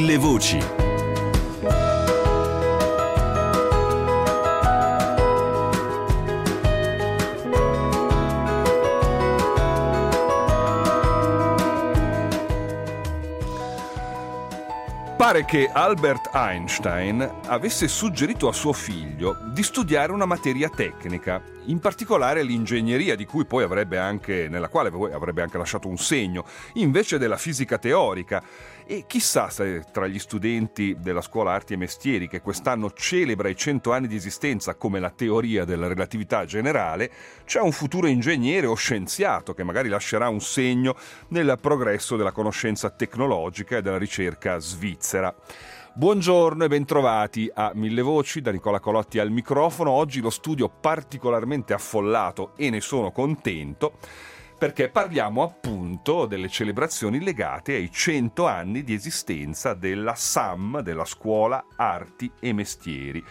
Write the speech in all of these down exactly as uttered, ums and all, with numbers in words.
Mille voci. Pare che Albert Einstein avesse suggerito a suo figlio di studiare una materia tecnica, in particolare l'ingegneria, di cui poi avrebbe anche, nella quale poi avrebbe anche lasciato un segno, invece della fisica teorica. E chissà se tra gli studenti della scuola Arti e Mestieri, che quest'anno celebra i cento anni di esistenza come la teoria della relatività generale, c'è un futuro ingegnere o scienziato che magari lascerà un segno nel progresso della conoscenza tecnologica e della ricerca svizzera. Buongiorno e bentrovati a Mille Voci, da Nicola Colotti al microfono. Oggi lo studio particolarmente affollato e ne sono contento, perché parliamo appunto delle celebrazioni legate ai cento anni di esistenza della S A M, della Scuola Arti e Mestieri.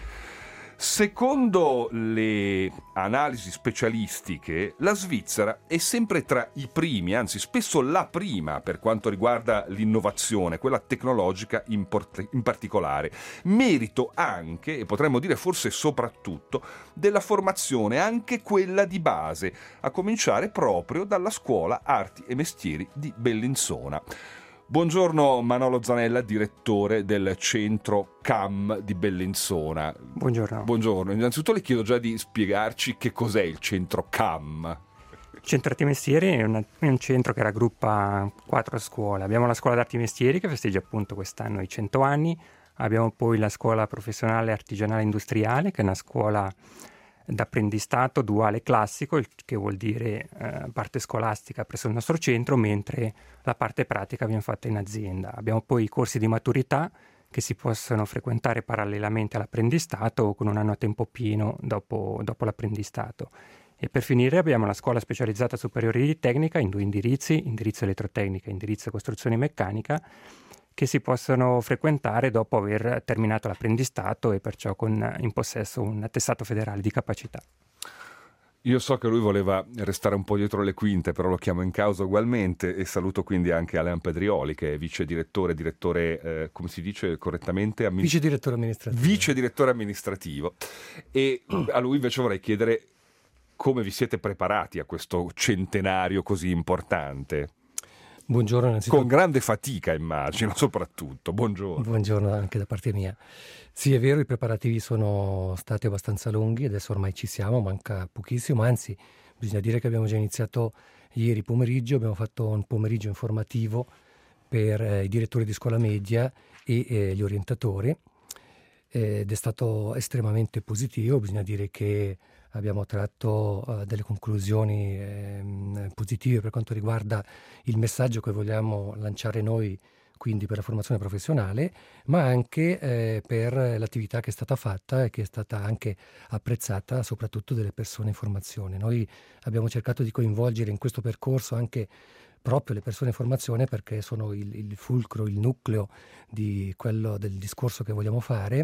Secondo le analisi specialistiche, la Svizzera è sempre tra i primi, anzi spesso la prima per quanto riguarda l'innovazione, quella tecnologica in, port- in particolare. Merito anche, e potremmo dire forse soprattutto, della formazione, anche quella di base, a cominciare proprio dalla Scuola Arti e Mestieri di Bellinzona. Buongiorno Manolo Zanella, direttore del centro C A M di Bellinzona. Buongiorno. Buongiorno. Innanzitutto le chiedo già di spiegarci che cos'è il centro C A M. Il Centro Arti e Mestieri è, una, è un centro che raggruppa quattro scuole. Abbiamo la Scuola d'Arti e Mestieri che festeggia appunto quest'anno i cento anni, abbiamo poi la Scuola Professionale Artigianale Industriale, che è una scuola d'apprendistato duale classico, il che vuol dire eh, parte scolastica presso il nostro centro, mentre la parte pratica viene fatta in azienda. Abbiamo poi i corsi di maturità che si possono frequentare parallelamente all'apprendistato o con un anno a tempo pieno dopo, dopo l'apprendistato. E per finire abbiamo la scuola specializzata superiore di tecnica in due indirizzi, indirizzo elettrotecnica e indirizzo costruzione meccanica, che si possono frequentare dopo aver terminato l'apprendistato e perciò con in possesso un attestato federale di capacità. Io so che lui voleva restare un po' dietro le quinte, però lo chiamo in causa ugualmente e saluto quindi anche Alain Pedrioli, che è vice direttore, direttore, eh, come si dice correttamente? Ammin- vice direttore amministrativo. Vice direttore amministrativo. E a lui invece vorrei chiedere come vi siete preparati a questo centenario così importante. Buongiorno innanzitutto. Con grande fatica immagino, soprattutto. Buongiorno. Buongiorno anche da parte mia. Sì, è vero, i preparativi sono stati abbastanza lunghi, adesso ormai ci siamo, manca pochissimo, anzi bisogna dire che abbiamo già iniziato ieri pomeriggio, abbiamo fatto un pomeriggio informativo per eh, i direttori di scuola media e eh, gli orientatori ed è stato estremamente positivo. Bisogna dire che abbiamo tratto uh, delle conclusioni eh, positive per quanto riguarda il messaggio che vogliamo lanciare noi, quindi per la formazione professionale, ma anche eh, per l'attività che è stata fatta e che è stata anche apprezzata soprattutto delle persone in formazione. Noi abbiamo cercato di coinvolgere in questo percorso anche proprio le persone in formazione, perché sono il, il fulcro, il nucleo di quello del discorso che vogliamo fare.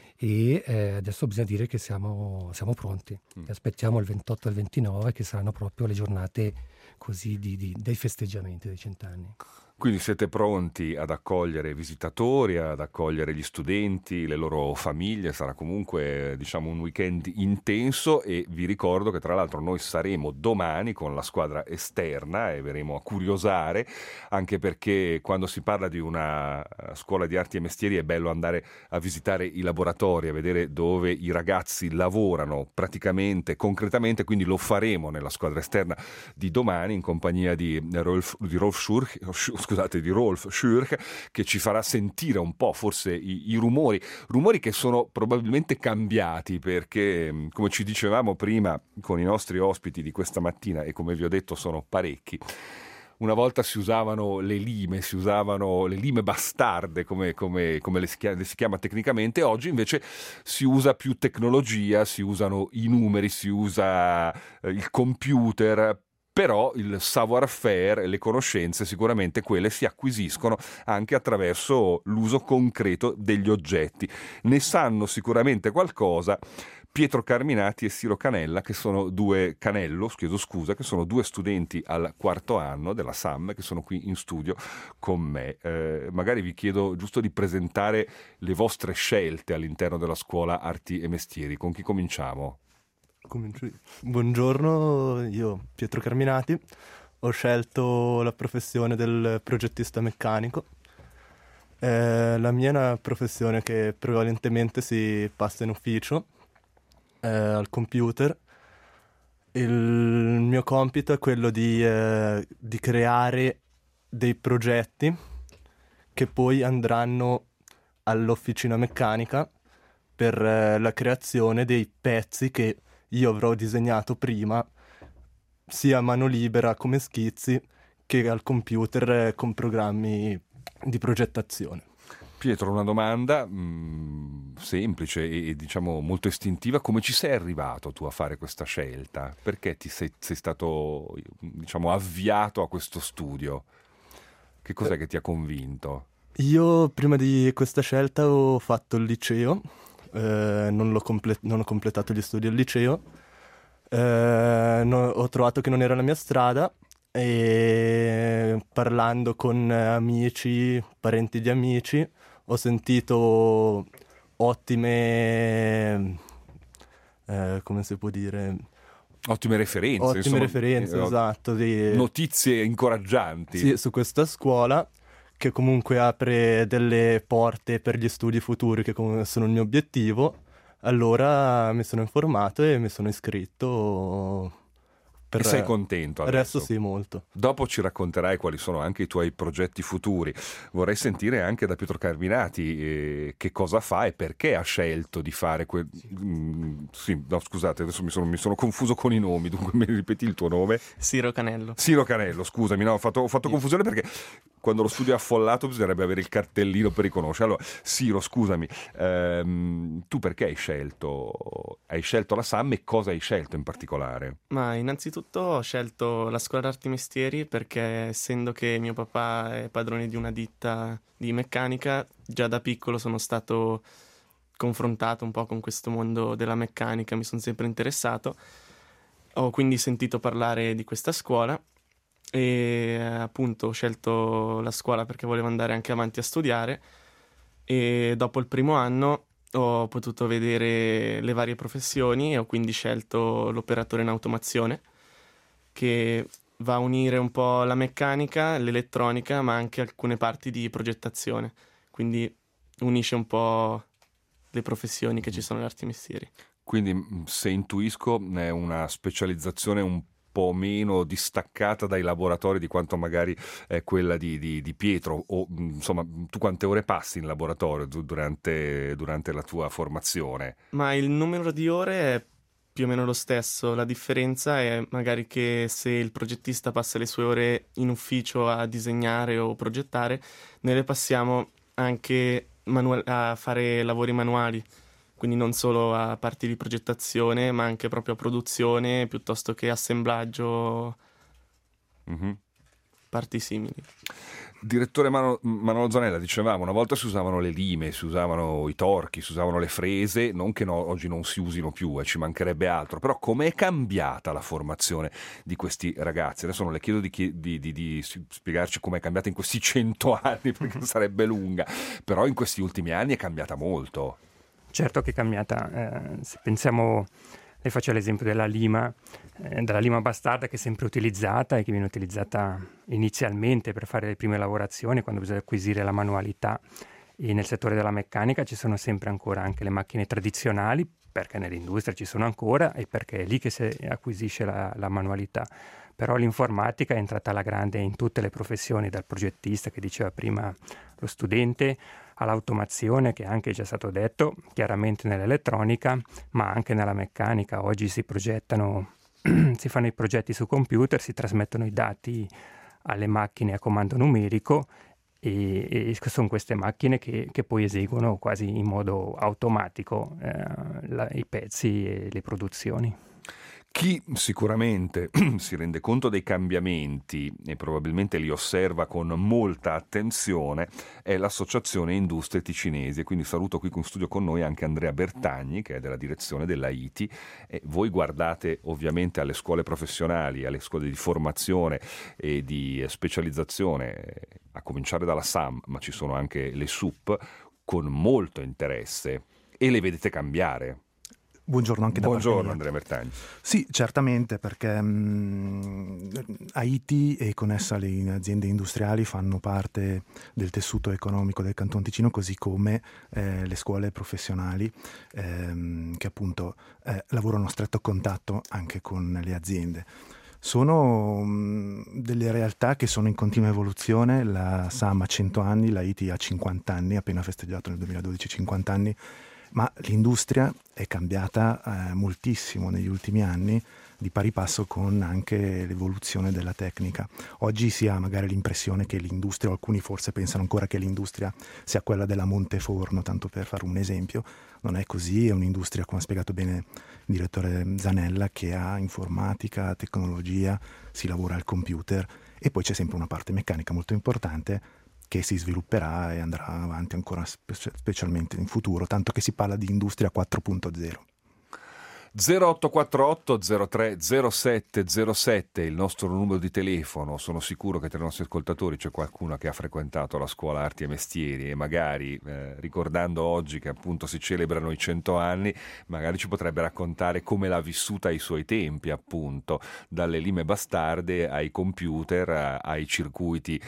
E eh, adesso bisogna dire che siamo, siamo pronti. Mm. Aspettiamo il ventotto e il ventinove, che saranno proprio le giornate così di, di, dei festeggiamenti dei cent'anni. Quindi siete pronti ad accogliere visitatori, ad accogliere gli studenti, le loro famiglie. Sarà comunque, diciamo, un weekend intenso e vi ricordo che tra l'altro noi saremo domani con la squadra esterna e verremo a curiosare, anche perché quando si parla di una scuola di arti e mestieri è bello andare a visitare i laboratori, a vedere dove i ragazzi lavorano praticamente, concretamente, quindi lo faremo nella squadra esterna di domani in compagnia di Rolf, di Rolf Schurch, scusate, di Rolf Schurch, che ci farà sentire un po' forse i, i rumori, rumori che sono probabilmente cambiati, perché come ci dicevamo prima con i nostri ospiti di questa mattina, e come vi ho detto sono parecchi, una volta si usavano le lime, si usavano le lime bastarde come, come, come le, si chiama, le si chiama tecnicamente, oggi invece si usa più tecnologia, si usano i numeri, si usa eh, il computer però il savoir-faire e le conoscenze sicuramente quelle si acquisiscono anche attraverso l'uso concreto degli oggetti. Ne sanno sicuramente qualcosa Pietro Carminati e Siro Canella, che sono due Canello, chiedo scusa, che sono due studenti al quarto anno della S A M, che sono qui in studio con me. Eh, magari vi chiedo giusto di presentare le vostre scelte all'interno della scuola Arti e Mestieri. Con chi cominciamo? Comincio io. Buongiorno, io Pietro Carminati, ho scelto la professione del progettista meccanico. Eh, la mia è una professione che prevalentemente si passa in ufficio, eh, al computer. Il mio compito è quello di, eh, di creare dei progetti che poi andranno all'officina meccanica per eh, la creazione dei pezzi che io avrò disegnato prima, sia a mano libera come schizzi che al computer eh, con programmi di progettazione. Pietro, una domanda mh, semplice e, e diciamo molto istintiva: come ci sei arrivato tu a fare questa scelta? Perché ti sei, sei stato diciamo avviato a questo studio? Che cos'è eh, che ti ha convinto? Io prima di questa scelta ho fatto il liceo, eh, non, l'ho comple- non ho completato gli studi al liceo, eh, no, ho trovato che non era la mia strada e parlando con amici, parenti di amici, ho sentito ottime, eh, come si può dire? Ottime referenze. Ottime insomma, referenze, eh, esatto. Di, notizie incoraggianti. Sì, su questa scuola che comunque apre delle porte per gli studi futuri che sono il mio obiettivo. Allora mi sono informato e mi sono iscritto. Per... E sei contento adesso? Adesso sì, molto. Dopo ci racconterai quali sono anche i tuoi progetti futuri. Vorrei sentire anche da Pietro Carminati eh, che cosa fa e perché ha scelto di fare quel... Mm, sì, no, scusate, adesso mi sono, mi sono confuso con i nomi, dunque mi ripeti il tuo nome? Siro Canello. Siro Canello, scusami, no, ho fatto, ho fatto confusione perché quando lo studio è affollato bisognerebbe avere il cartellino per riconoscere. Allora, Siro, scusami, ehm, tu perché hai scelto, hai scelto la S A M e cosa hai scelto in particolare? Ma innanzitutto ho scelto la scuola d'arti e mestieri perché, essendo che mio papà è padrone di una ditta di meccanica, già da piccolo sono stato confrontato un po' con questo mondo della meccanica, mi sono sempre interessato. Ho quindi sentito parlare di questa scuola e appunto ho scelto la scuola perché volevo andare anche avanti a studiare, e dopo il primo anno ho potuto vedere le varie professioni e ho quindi scelto l'operatore in automazione, che va a unire un po' la meccanica, l'elettronica, ma anche alcune parti di progettazione, quindi unisce un po' le professioni che ci sono nell'arti e mestieri. Quindi, se intuisco, è una specializzazione un po' meno distaccata dai laboratori di quanto magari è quella di, di, di Pietro, o insomma, tu quante ore passi in laboratorio durante, durante la tua formazione? Ma il numero di ore è più o meno lo stesso, la differenza è magari che se il progettista passa le sue ore in ufficio a disegnare o progettare, noi le passiamo anche manu- a fare lavori manuali. Quindi non solo a parti di progettazione, ma anche proprio a produzione, piuttosto che assemblaggio, mm-hmm. parti simili. Direttore Mano- Manolo Zanella, dicevamo, una volta si usavano le lime, si usavano i torchi, si usavano le frese, non che no, oggi non si usino più, eh, ci mancherebbe altro, però com'è cambiata la formazione di questi ragazzi? Adesso non le chiedo di, chi- di, di, di spiegarci com'è cambiata in questi cento anni, perché sarebbe lunga, però in questi ultimi anni è cambiata molto. Certo che è cambiata, eh, se pensiamo, lei faceva l'esempio della lima, eh, della lima bastarda che è sempre utilizzata e che viene utilizzata inizialmente per fare le prime lavorazioni, quando bisogna acquisire la manualità, e nel settore della meccanica ci sono sempre ancora anche le macchine tradizionali, perché nell'industria ci sono ancora e perché è lì che si acquisisce la, la manualità. Però l'informatica è entrata alla grande in tutte le professioni, dal progettista che diceva prima lo studente, all'automazione, che anche è già stato detto, chiaramente nell'elettronica, ma anche nella meccanica. Oggi si progettano, si fanno i progetti su computer, si trasmettono i dati alle macchine a comando numerico e, e sono queste macchine che, che poi eseguono quasi in modo automatico eh, la, i pezzi e le produzioni. Chi sicuramente si rende conto dei cambiamenti e probabilmente li osserva con molta attenzione è l'Associazione Industrie Ticinesi, e quindi saluto qui in studio con noi anche Andrea Bertagni, che è della direzione dell'A I T I, e voi guardate ovviamente alle scuole professionali, alle scuole di formazione e di specializzazione, a cominciare dalla S A M, ma ci sono anche le S U P, con molto interesse, e le vedete cambiare. Buongiorno anche da Buongiorno parte Andrea Bertagni. Sì, certamente, perché mh, A I T I e con essa le aziende industriali fanno parte del tessuto economico del Canton Ticino, così come eh, le scuole professionali ehm, che appunto eh, lavorano a stretto contatto anche con le aziende. Sono mh, delle realtà che sono in continua evoluzione. La S A M ha cento anni, la I T I ha cinquanta anni, appena festeggiato nel duemiladodici cinquanta anni, ma l'industria è cambiata eh, moltissimo negli ultimi anni, di pari passo con anche l'evoluzione della tecnica. Oggi si ha magari l'impressione che l'industria, o alcuni forse pensano ancora che l'industria sia quella della Monteforno, tanto per fare un esempio. Non è così, è un'industria, come ha spiegato bene il direttore Zanella, che ha informatica, tecnologia, si lavora al computer, e poi c'è sempre una parte meccanica molto importante che si svilupperà e andrà avanti ancora spe- specialmente in futuro, tanto che si parla di industria quattro punto zero. zero otto quattro otto zero tre zero sette zero sette il nostro numero di telefono. Sono sicuro che tra i nostri ascoltatori c'è qualcuno che ha frequentato la scuola Arti e Mestieri e magari eh, ricordando oggi che appunto si celebrano i cento anni, magari ci potrebbe raccontare come l'ha vissuta ai suoi tempi, appunto dalle lime bastarde ai computer, ai circuiti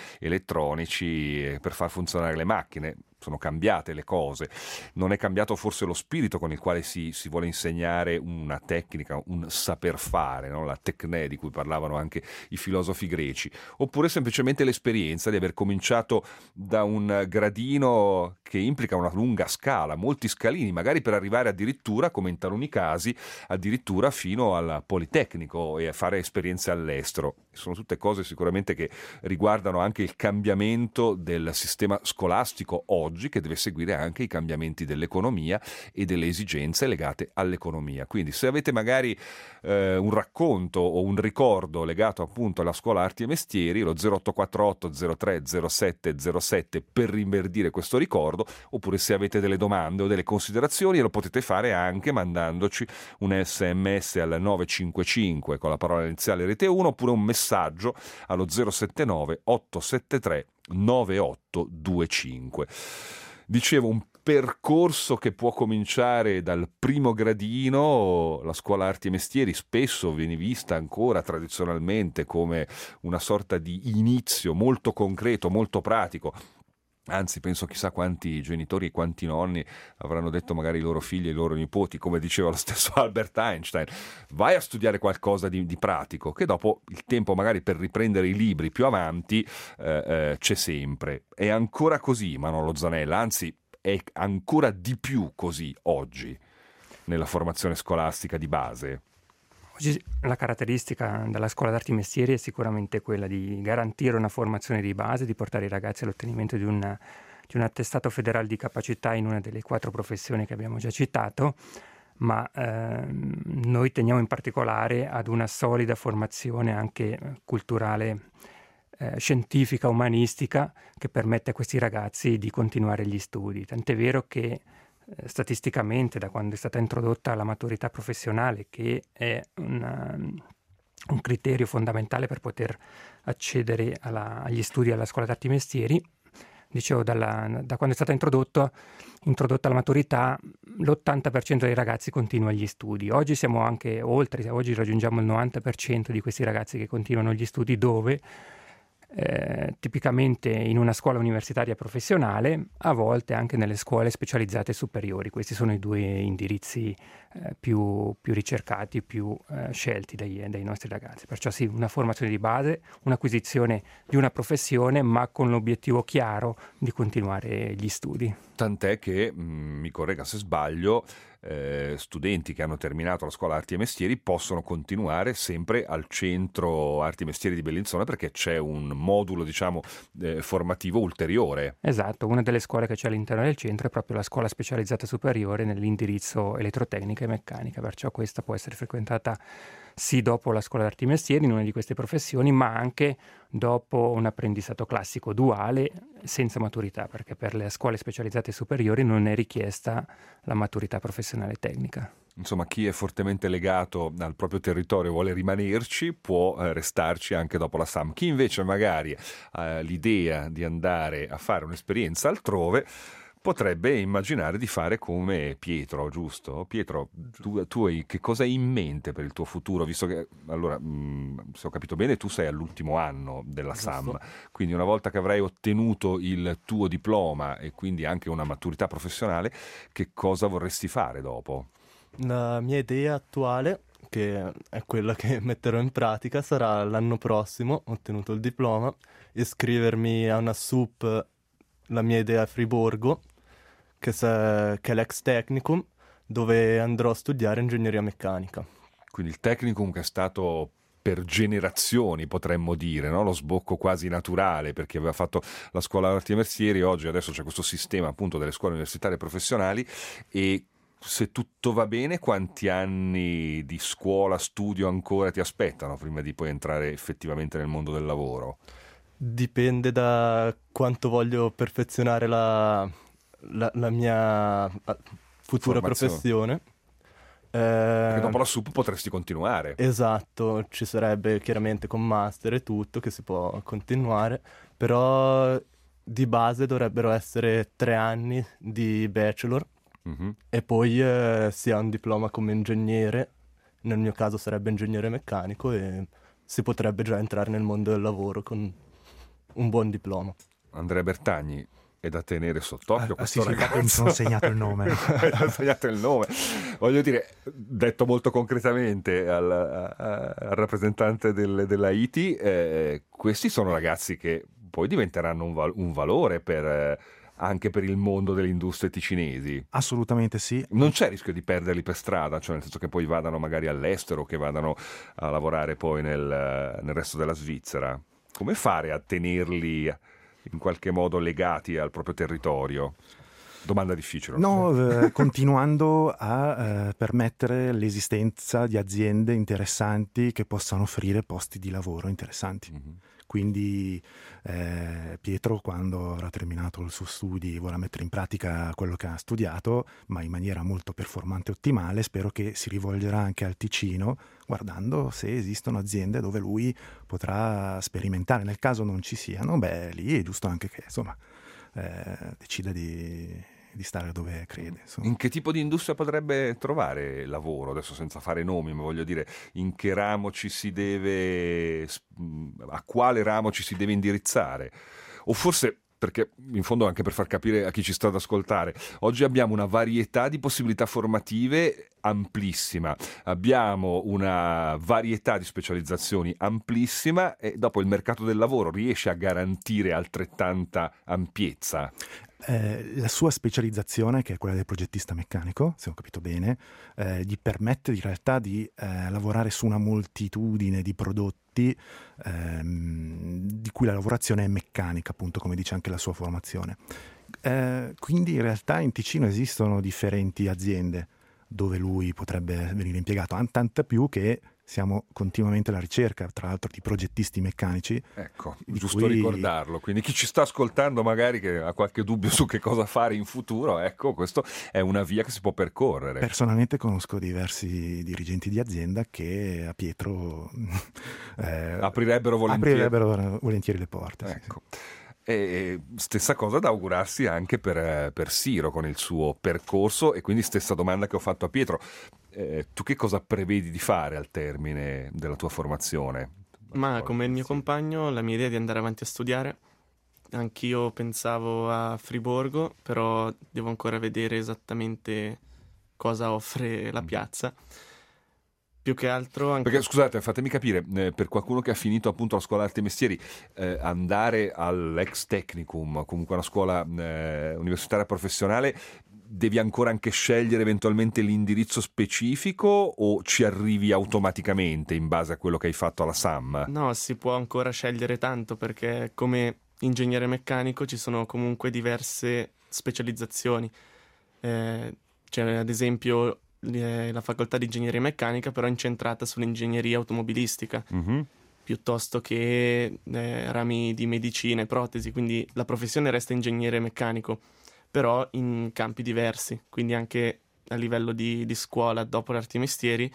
elettronici per far funzionare le macchine. Sono cambiate le cose, non è cambiato forse lo spirito con il quale si, si vuole insegnare una tecnica, un saper fare, no? La tecne di cui parlavano anche i filosofi greci, oppure semplicemente l'esperienza di aver cominciato da un gradino che implica una lunga scala, molti scalini, magari per arrivare addirittura, come in taluni casi, addirittura fino al Politecnico e a fare esperienze all'estero. Sono tutte cose sicuramente che riguardano anche il cambiamento del sistema scolastico oggi, che deve seguire anche i cambiamenti dell'economia e delle esigenze legate all'economia. Quindi se avete magari eh, un racconto o un ricordo legato appunto alla scuola Arti e Mestieri, lo zero otto quattro otto zero tre zero sette zero sette per rinverdire questo ricordo, oppure se avete delle domande o delle considerazioni lo potete fare anche mandandoci un sms al nove cinque cinque con la parola iniziale Rete uno, oppure un messaggio allo zero sette nove otto sette tre nove otto due cinque. Dicevo, un percorso che può cominciare dal primo gradino. La scuola Arti e Mestieri spesso viene vista ancora tradizionalmente come una sorta di inizio molto concreto, molto pratico. Anzi, penso chissà quanti genitori e quanti nonni avranno detto magari ai loro figli e ai loro nipoti, come diceva lo stesso Albert Einstein, vai a studiare qualcosa di, di pratico, che dopo il tempo magari per riprendere i libri più avanti eh, eh, c'è sempre. È ancora così, Manolo Zanella, anzi è ancora di più così oggi nella formazione scolastica di base. Oggi la caratteristica della scuola d'arti e mestieri è sicuramente quella di garantire una formazione di base, di portare i ragazzi all'ottenimento di un, di un attestato federale di capacità in una delle quattro professioni che abbiamo già citato, ma ehm, noi teniamo in particolare ad una solida formazione anche culturale, eh, scientifica, umanistica, che permette a questi ragazzi di continuare gli studi. Tant'è vero che statisticamente, da quando è stata introdotta la maturità professionale, che è una, un criterio fondamentale per poter accedere alla, agli studi alla scuola d'arti e mestieri, dicevo, dalla, da quando è stata introdotto, introdotta la maturità, l'ottanta per cento dei ragazzi continua gli studi. Oggi siamo anche oltre, oggi raggiungiamo il novanta per cento di questi ragazzi che continuano gli studi, dove Eh, tipicamente in una scuola universitaria professionale, a volte anche nelle scuole specializzate superiori. Questi sono i due indirizzi eh, più, più ricercati, più eh, scelti dai, dai nostri ragazzi. Perciò sì, una formazione di base, un'acquisizione di una professione, ma con l'obiettivo chiaro di continuare gli studi. Tant'è che, mh, mi corregga se sbaglio, eh, studenti che hanno terminato la scuola Arti e Mestieri possono continuare sempre al centro Arti e Mestieri di Bellinzona, perché c'è un modulo, diciamo, eh, formativo ulteriore. Esatto, una delle scuole che c'è all'interno del centro è proprio la scuola specializzata superiore nell'indirizzo elettrotecnica e meccanica, perciò questa può essere frequentata sì dopo la scuola d'arti e mestieri in una di queste professioni, ma anche dopo un apprendistato classico duale senza maturità, perché per le scuole specializzate superiori non è richiesta la maturità professionale tecnica. Insomma, chi è fortemente legato al proprio territorio e vuole rimanerci può eh, restarci anche dopo la SAM. Chi invece magari ha l'idea di andare a fare un'esperienza altrove potrebbe immaginare di fare come Pietro, giusto? Pietro, tu, tu hai, che cosa hai in mente per il tuo futuro? Visto che, allora, mh, se ho capito bene, tu sei all'ultimo anno della SAM, quindi una volta che avrai ottenuto il tuo diploma e quindi anche una maturità professionale, che cosa vorresti fare dopo? La mia idea attuale, che è quella che metterò in pratica, sarà l'anno prossimo, ottenuto il diploma, iscrivermi a una S U P, la mia idea è Friburgo, che, sa, che è l'ex Technicum, dove andrò a studiare ingegneria meccanica. Quindi il Technicum che è stato per generazioni, potremmo dire, no? Lo sbocco quasi naturale, perché aveva fatto la scuola d'arti e mestieri, oggi adesso c'è questo sistema appunto delle scuole universitarie professionali. E se tutto va bene, quanti anni di scuola, studio ancora ti aspettano prima di poi entrare effettivamente nel mondo del lavoro? Dipende da quanto voglio perfezionare la, la, la mia futura professione. Eh, Perché dopo la S U P potresti continuare. Esatto, ci sarebbe chiaramente con master e tutto che si può continuare, però di base dovrebbero essere tre anni di bachelor. Mm-hmm. E poi eh, si ha un diploma come ingegnere, nel mio caso sarebbe ingegnere meccanico, e si potrebbe già entrare nel mondo del lavoro con un buon diploma. Andrea Bertagni è da tenere sott'occhio, ah, questo sì, ragazzo. Sì, mi sono segnato il nome. Ho segnato il nome. Voglio dire, detto molto concretamente al, a, al rappresentante del, della I T, eh, questi sono ragazzi che poi diventeranno un, val- un valore per... Eh, anche per il mondo delle industrie ticinesi. Assolutamente sì. Non c'è rischio di perderli per strada, cioè nel senso che poi vadano magari all'estero, che vadano a lavorare poi nel, nel resto della Svizzera. Come fare a tenerli in qualche modo legati al proprio territorio? Domanda difficile. No, eh, continuando a eh, permettere l'esistenza di aziende interessanti che possano offrire posti di lavoro interessanti. Mm-hmm. Quindi eh, Pietro, quando avrà terminato i suoi studi, vorrà mettere in pratica quello che ha studiato, ma in maniera molto performante e ottimale. Spero che si rivolgerà anche al Ticino, guardando se esistono aziende dove lui potrà sperimentare. Nel caso non ci siano, beh, lì è giusto anche che insomma eh, decida di... di stare dove crede. Insomma. In che tipo di industria potrebbe trovare lavoro? Adesso senza fare nomi, ma voglio dire, in che ramo ci si deve, a quale ramo ci si deve indirizzare? O forse, perché in fondo anche per far capire a chi ci sta ad ascoltare, oggi abbiamo una varietà di possibilità formative amplissima, abbiamo una varietà di specializzazioni amplissima e dopo il mercato del lavoro riesce a garantire altrettanta ampiezza? Eh, la sua specializzazione, che è quella del progettista meccanico, se ho capito bene, eh, gli permette in realtà di eh, lavorare su una moltitudine di prodotti ehm, di cui la lavorazione è meccanica, appunto, come dice anche la sua formazione. Eh, quindi in realtà in Ticino esistono differenti aziende dove lui potrebbe venire impiegato, tanta più che siamo continuamente alla ricerca, tra l'altro, di progettisti meccanici. Ecco, giusto cui... ricordarlo. Quindi chi ci sta ascoltando magari che ha qualche dubbio su che cosa fare in futuro, ecco, questa è una via che si può percorrere. Personalmente conosco diversi dirigenti di azienda che a Pietro eh, aprirebbero volentieri. aprirebbero volentieri le porte. Ecco. Sì, sì. E stessa cosa da augurarsi anche per, per Siro con il suo percorso, e quindi stessa domanda che ho fatto a Pietro. Eh, tu che cosa prevedi di fare al termine della tua formazione? Ma come il mio compagno, la mia idea è di andare avanti a studiare. Anch'io pensavo a Friburgo, però devo ancora vedere esattamente cosa offre la piazza. Più che altro anche... Perché scusate, fatemi capire, eh, per qualcuno che ha finito appunto la scuola d'arte e mestieri, eh, andare all'ex Technicum, comunque una scuola eh, universitaria professionale, devi ancora anche scegliere eventualmente l'indirizzo specifico o ci arrivi automaticamente in base a quello che hai fatto alla SAM? No, si può ancora scegliere tanto, perché come ingegnere meccanico ci sono comunque diverse specializzazioni. Eh, c'è ad esempio la facoltà di ingegneria meccanica, però incentrata sull'ingegneria automobilistica, Mm-hmm. piuttosto che eh, rami di medicina e protesi, quindi la professione resta ingegnere meccanico, però in campi diversi, quindi anche a livello di, di scuola, dopo le arti e mestieri,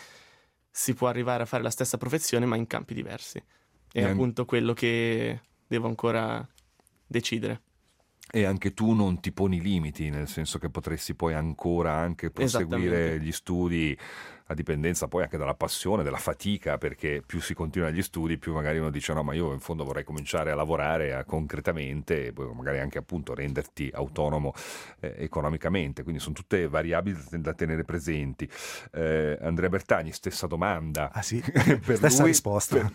si può arrivare a fare la stessa professione ma in campi diversi. È E an- appunto quello che devo ancora decidere. E anche tu non ti poni limiti, nel senso che potresti poi ancora anche proseguire Esattamente. gli studi a dipendenza poi anche dalla passione, dalla fatica, perché più si continua gli studi, più magari uno dice no, ma io in fondo vorrei cominciare a lavorare a, concretamente, e poi magari anche appunto renderti autonomo eh, economicamente, quindi sono tutte variabili da tenere presenti. Eh, Andrea Bertagni, stessa domanda. Ah sì, Per stessa lui- risposta.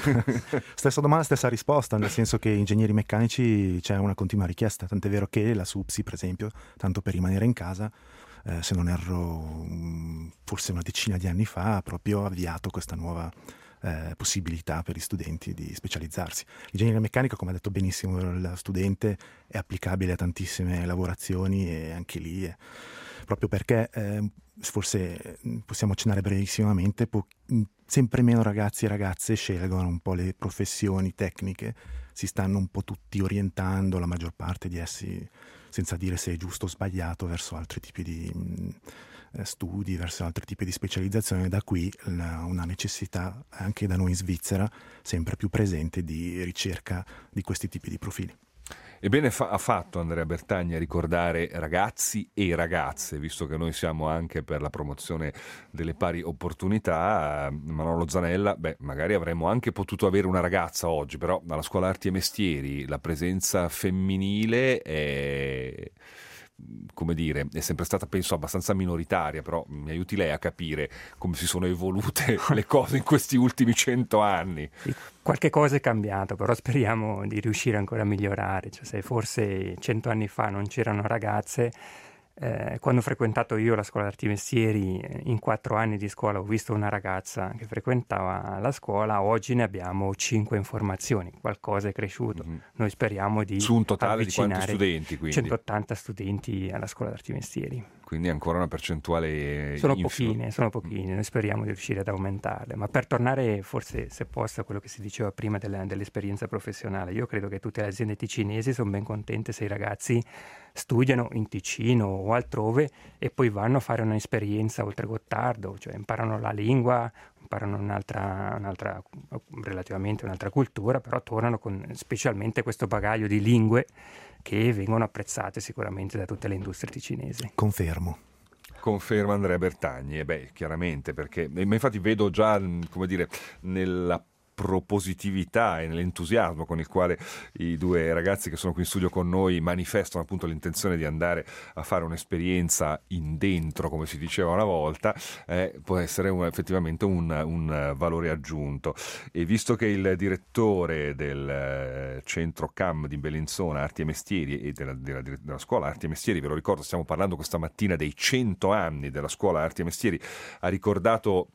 Stessa domanda, stessa risposta, nel senso che ingegneri meccanici c'è una continua richiesta, tant'è vero che la SUPSI, per esempio, tanto per rimanere in casa, eh, se non erro mh, forse una decina di anni fa, ha proprio avviato questa nuova eh, possibilità per gli studenti di specializzarsi. L'ingegneria meccanica, come ha detto benissimo lo studente, è applicabile a tantissime lavorazioni, e anche lì è proprio perché eh, forse possiamo accennare brevissimamente, po- sempre meno ragazzi e ragazze scelgono un po' le professioni tecniche, si stanno un po' tutti orientando, la maggior parte di essi, senza dire se è giusto o sbagliato, verso altri tipi di mh, studi, verso altri tipi di specializzazione. Da qui la, una necessità anche da noi in Svizzera sempre più presente di ricerca di questi tipi di profili. Ebbene fa- ha fatto Andrea Bertagni a ricordare ragazzi e ragazze, visto che noi siamo anche per la promozione delle pari opportunità. Manolo Zanella, beh, magari avremmo anche potuto avere una ragazza oggi, però alla Scuola Arti e Mestieri la presenza femminile è, come dire, è sempre stata, penso, abbastanza minoritaria, però mi aiuti lei a capire come si sono evolute le cose in questi ultimi cento anni. Sì, qualche cosa è cambiato, però speriamo di riuscire ancora a migliorare. Cioè, se forse cento anni fa non c'erano ragazze, eh, quando ho frequentato io la scuola d'arti e mestieri, eh, in quattro anni di scuola ho visto una ragazza che frequentava la scuola, oggi ne abbiamo cinque informazioni, qualcosa è cresciuto. Mm-hmm. Noi speriamo di Su un totale di quanti avvicinare studenti, quindi? centottanta studenti alla scuola d'arti e mestieri. Quindi ancora una percentuale Sono infima. pochine, sono pochine, noi speriamo di riuscire ad aumentarle, ma per tornare forse, se posso, a quello che si diceva prima della- dell'esperienza professionale, io credo che tutte le aziende ticinesi sono ben contente se i ragazzi studiano in Ticino o altrove e poi vanno a fare un'esperienza oltre Gottardo, cioè imparano la lingua, imparano un'altra, un'altra relativamente un'altra cultura, però tornano con specialmente questo bagaglio di lingue che vengono apprezzate sicuramente da tutte le industrie ticinesi. Confermo. Conferma Andrea Bertagni, e beh, chiaramente, perché ma infatti vedo già, come dire, nella propositività e nell'entusiasmo con il quale i due ragazzi che sono qui in studio con noi manifestano appunto l'intenzione di andare a fare un'esperienza in dentro, come si diceva una volta, eh, può essere un, effettivamente un, un valore aggiunto. E visto che il direttore del eh, centro C A M di Bellinzona, Arti e Mestieri, e della, della, della scuola Arti e Mestieri, ve lo ricordo, stiamo parlando questa mattina dei cento anni della scuola Arti e Mestieri, ha ricordato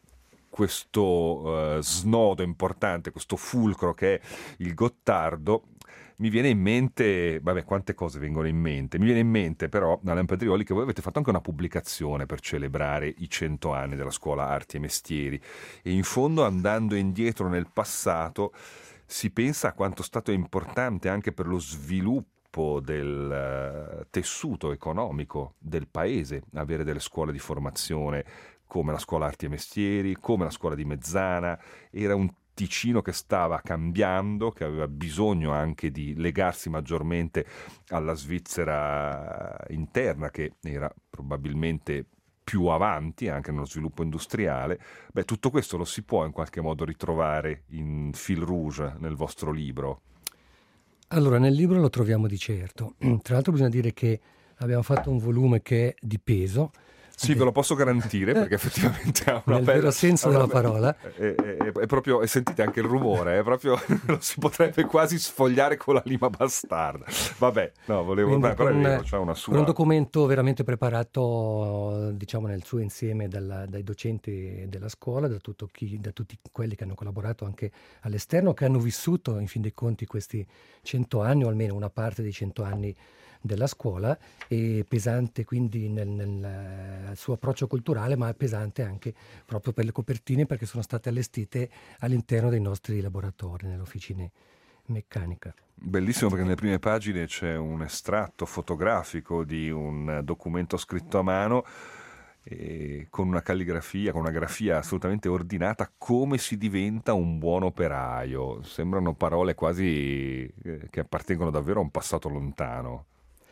questo uh, snodo importante, questo fulcro che è il Gottardo, mi viene in mente, vabbè, quante cose vengono in mente, mi viene in mente però, Alain Pedrioli, che voi avete fatto anche una pubblicazione per celebrare i cento anni della scuola Arti e Mestieri, e in fondo, andando indietro nel passato, si pensa a quanto è stato importante anche per lo sviluppo del uh, tessuto economico del paese avere delle scuole di formazione come la scuola Arti e Mestieri, come la scuola di Mezzana. Era un Ticino che stava cambiando, che aveva bisogno anche di legarsi maggiormente alla Svizzera interna, che era probabilmente più avanti anche nello sviluppo industriale. Beh, tutto questo lo si può in qualche modo ritrovare in fil rouge nel vostro libro? Allora, nel libro lo troviamo di certo. Tra l'altro bisogna dire che abbiamo fatto un volume che è di peso. Sì, ve lo posso garantire, perché effettivamente ha una nel bella, vero senso una, della parola. È, è, è, è proprio, e sentite anche il rumore, è proprio, lo si potrebbe quasi sfogliare con la lima bastarda. Vabbè, no, volevo, Quindi beh, però con, è vero, c'è una sua... con un documento veramente preparato, diciamo, nel suo insieme dalla, dai docenti della scuola, da, tutto chi, da tutti quelli che hanno collaborato anche all'esterno, che hanno vissuto in fin dei conti questi cento anni, o almeno una parte dei cento anni della scuola, e pesante quindi nel, nel suo approccio culturale, ma pesante anche proprio per le copertine, perché sono state allestite all'interno dei nostri laboratori, nelle officine meccanica. Bellissimo, perché nelle prime pagine c'è un estratto fotografico di un documento scritto a mano e con una calligrafia, con una grafia assolutamente ordinata. Come si diventa un buon operaio? Sembrano parole quasi che appartengono davvero a un passato lontano.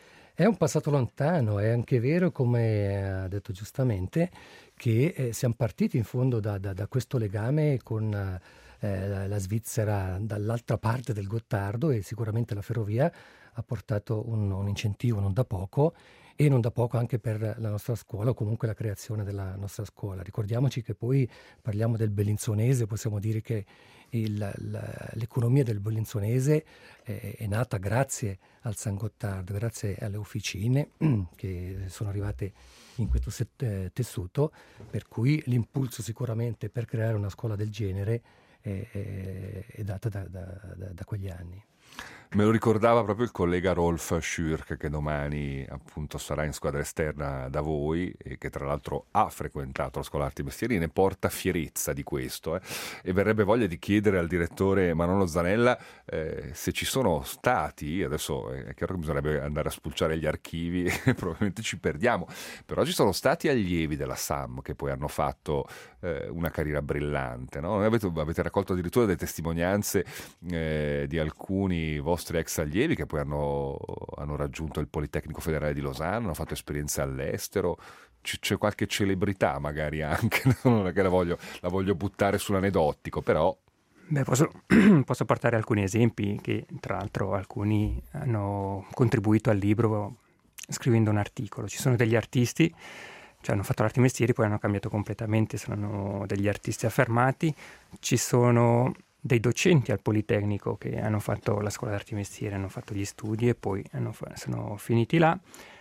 È un passato lontano, è anche vero, come ha detto giustamente, che eh, siamo partiti in fondo da, da, da questo legame con eh, la, la Svizzera dall'altra parte del Gottardo, e sicuramente la ferrovia ha portato un, un incentivo non da poco, e non da poco anche per la nostra scuola, o comunque la creazione della nostra scuola. Ricordiamoci che poi parliamo del bellinzonese, possiamo dire che il, la, l'economia del bellinzonese è, è nata grazie al San Gottardo, grazie alle officine che sono arrivate in questo set, eh, tessuto, per cui l'impulso sicuramente per creare una scuola del genere è, è, è data da, da, da, da quegli anni. Me lo ricordava proprio il collega Rolf Schürk, che domani appunto sarà in squadra esterna da voi e che tra l'altro ha frequentato la Scuola Arti e Mestieri, ne porta fierezza di questo, eh. E verrebbe voglia di chiedere al direttore Manolo Zanella eh, se ci sono stati, adesso è chiaro che bisognerebbe andare a spulciare gli archivi e probabilmente ci perdiamo, però ci sono stati allievi della S A M che poi hanno fatto eh, una carriera brillante, no? Avete, avete raccolto addirittura delle testimonianze eh, di alcuni vostri ex allievi che poi hanno, hanno raggiunto il Politecnico Federale di Losanna, hanno fatto esperienze all'estero. C- c'è qualche celebrità magari anche, non è che la voglio, la voglio buttare sull'aneddotico, però... Beh, posso, posso portare alcuni esempi che tra l'altro alcuni hanno contribuito al libro scrivendo un articolo. Ci sono degli artisti, cioè hanno fatto l'arti e mestieri, poi hanno cambiato completamente, sono degli artisti affermati. Ci sono dei docenti al Politecnico che hanno fatto la scuola d'arti e mestieri, hanno fatto gli studi e poi hanno, sono finiti là.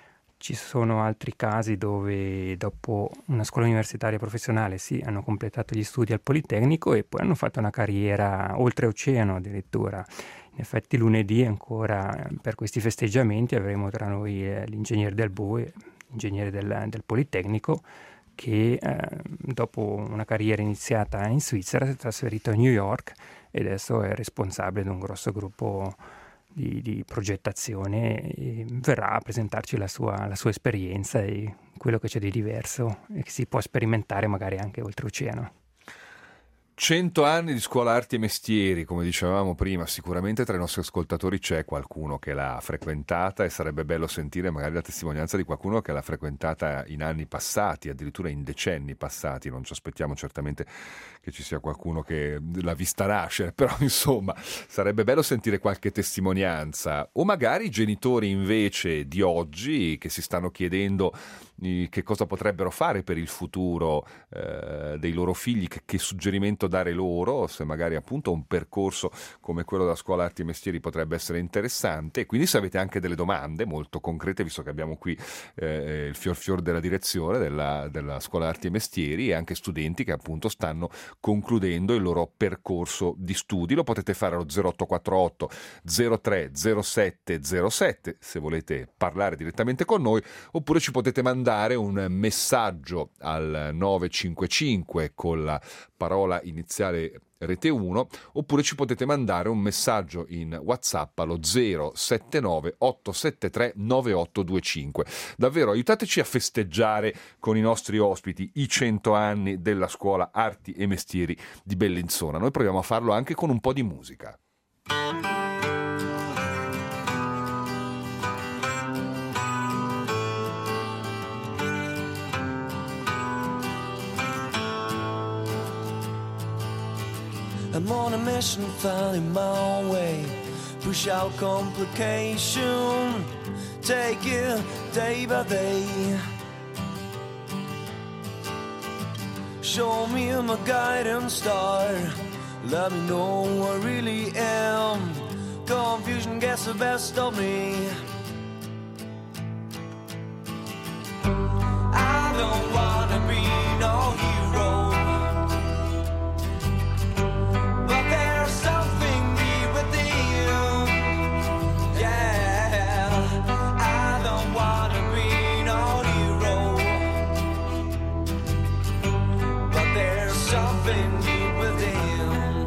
Ci sono altri casi dove dopo una scuola universitaria professionale sì, hanno completato gli studi al Politecnico e poi hanno fatto una carriera oltreoceano addirittura. In effetti lunedì ancora per questi festeggiamenti avremo tra noi eh, l'ingegnere Del Boe, ingegnere del, del Politecnico, che eh, dopo una carriera iniziata in Svizzera si è trasferito a New York e adesso è responsabile di un grosso gruppo di, di progettazione e verrà a presentarci la sua, la sua esperienza e quello che c'è di diverso e che si può sperimentare magari anche oltreoceano. Cento anni di Scuola Arti e Mestieri, come dicevamo prima, sicuramente tra i nostri ascoltatori c'è qualcuno che l'ha frequentata e sarebbe bello sentire magari la testimonianza di qualcuno che l'ha frequentata in anni passati, addirittura in decenni passati. Non ci aspettiamo certamente che ci sia qualcuno che l'ha vista nascere, però insomma sarebbe bello sentire qualche testimonianza, o magari i genitori invece di oggi che si stanno chiedendo che cosa potrebbero fare per il futuro eh, dei loro figli, che, che suggerimento dare loro, se magari appunto un percorso come quello della Scuola Arti e Mestieri potrebbe essere interessante. E quindi se avete anche delle domande molto concrete, visto che abbiamo qui eh, il fior fior della direzione della, della Scuola Arti e Mestieri e anche studenti che appunto stanno concludendo il loro percorso di studi, lo potete fare allo zero otto quattro otto zero tre zero sette zero sette se volete parlare direttamente con noi, oppure ci potete mandare un messaggio al nove cinque cinque con la parola iniziale Rete uno, oppure ci potete mandare un messaggio in WhatsApp allo zero sette nove otto sette tre nove otto due cinque. Davvero aiutateci a festeggiare con i nostri ospiti i cento anni della Scuola Arti e Mestieri di Bellinzona. Noi proviamo a farlo anche con un po' di musica. I'm on a mission, finding my way. Push out complication, take it day by day. Show me my guiding star, let me know who I really am. Confusion gets the best of me. I don't wanna be no hero, something deep within. Yeah, I something deep within.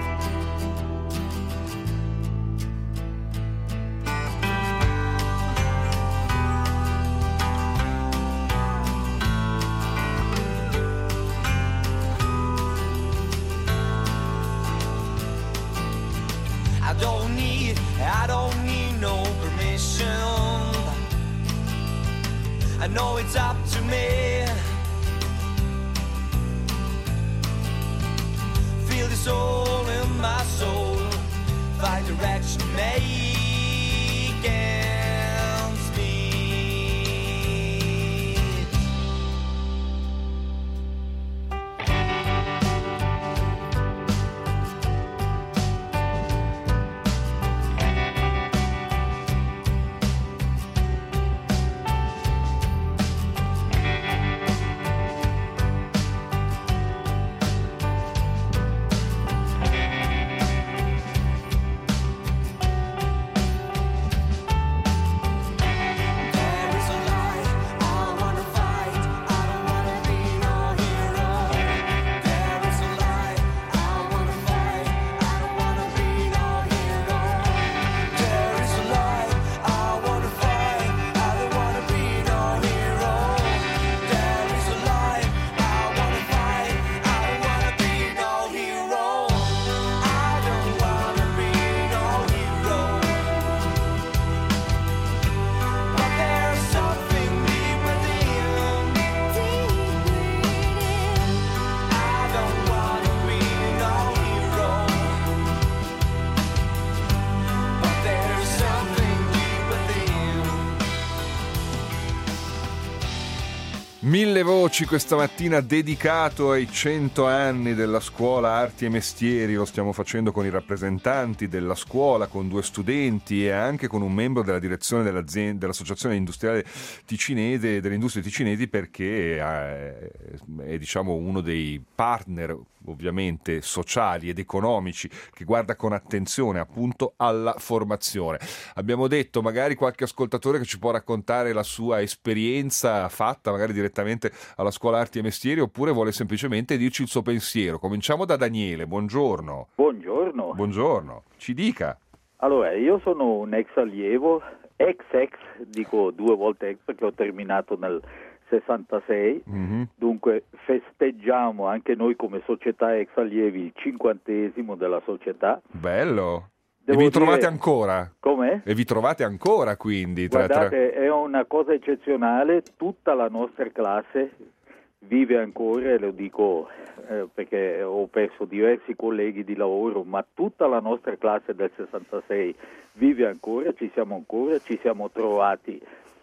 I don't need, I don't need no permission. I know it's up to me. Feel the soul in my soul. Find direction making speech. Mille voci questa mattina dedicato ai cento anni della scuola Arti e Mestieri. Lo stiamo facendo con i rappresentanti della scuola, con due studenti e anche con un membro della direzione dell'Associazione Industriale Ticinese, delle industrie ticinesi, perché è, è diciamo uno dei partner ovviamente sociali ed economici che guarda con attenzione appunto alla formazione. Abbiamo detto magari qualche ascoltatore che ci può raccontare la sua esperienza fatta magari direttamente alla scuola Arti e Mestieri, oppure vuole semplicemente dirci il suo pensiero. Cominciamo da Daniele, buongiorno. Buongiorno. Buongiorno, ci dica. Allora, io sono un ex allievo, ex ex, dico due volte ex perché ho terminato nel sessantasei, mm-hmm. Dunque festeggiamo anche noi come società ex allievi il cinquantesimo della società. Bello! Devo e vi trovate dire... ancora? Com'è? E vi trovate ancora quindi? Tra, Guardate, tra... è una cosa eccezionale, tutta la nostra classe vive ancora, e lo dico eh, perché ho perso diversi colleghi di lavoro, ma tutta la nostra classe del sessantasei vive ancora, ci siamo ancora, ci siamo trovati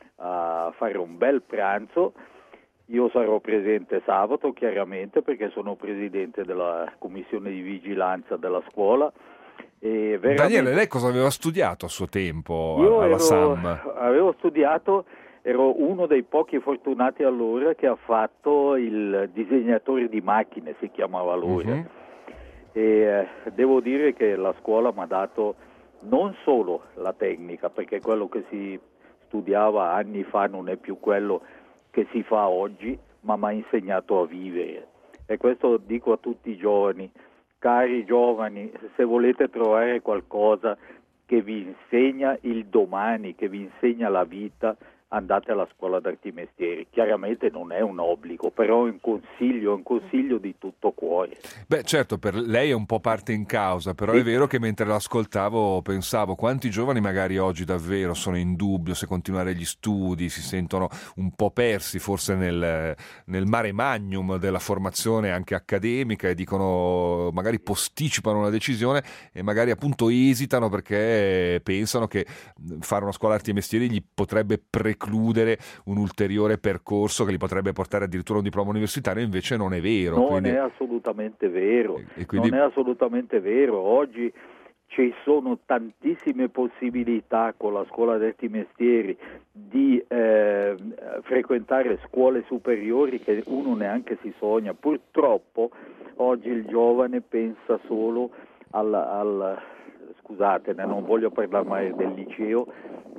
a fare un bel pranzo. Io sarò presente sabato chiaramente perché sono presidente della commissione di vigilanza della scuola. E veramente... Daniele, lei cosa aveva studiato a suo tempo Io alla ero, SAM? Avevo studiato, ero uno dei pochi fortunati allora che ha fatto il disegnatore di macchine, si chiamava allora. Uh-huh. E eh, devo dire che la scuola mi ha dato non solo la tecnica, perché quello che si studiava anni fa non è più quello che si fa oggi, ma mi ha insegnato a vivere. E questo dico a tutti i giovani: cari giovani, se volete trovare qualcosa che vi insegna il domani, che vi insegna la vita, andate alla scuola d'arti e mestieri. Chiaramente non è un obbligo, però è un consiglio, è un consiglio di tutto cuore. Beh, certo, per lei è un po' parte in causa, però sì. È vero che mentre l'ascoltavo pensavo quanti giovani magari oggi davvero sono in dubbio se continuare gli studi, si sentono un po' persi forse nel, nel mare magnum della formazione anche accademica e dicono, magari posticipano una decisione e magari appunto esitano perché pensano che fare una scuola arti e mestieri gli potrebbe precludere un ulteriore percorso che li potrebbe portare addirittura a un diploma universitario, invece non è vero. Non quindi... è assolutamente vero, e quindi... non è assolutamente vero. Oggi ci sono tantissime possibilità con la scuola d'arti e mestieri di eh, frequentare scuole superiori che uno neanche si sogna. Purtroppo oggi il giovane pensa solo al, al scusatene, non voglio parlare mai del liceo, ma